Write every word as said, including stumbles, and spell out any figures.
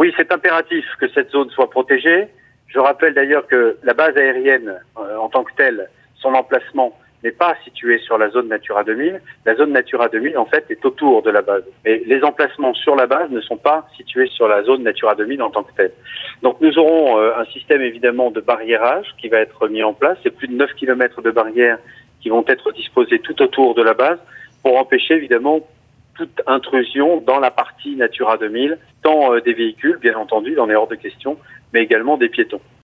Oui, c'est impératif que cette zone soit protégée. Je rappelle d'ailleurs que la base aérienne, euh, en tant que telle, son emplacement n'est pas situé sur la zone Natura deux mille. La zone Natura deux mille, en fait, est autour de la base. Et les emplacements sur la base ne sont pas situés sur la zone Natura deux mille en tant que telle. Donc nous aurons euh, un système évidemment de barriérage qui va être mis en place. C'est plus de neuf kilomètres de barrières qui vont être disposées tout autour de la base pour empêcher évidemment toute intrusion dans la partie Natura deux mille, tant euh, des véhicules, bien entendu, il en est hors de question, mais également des piétons.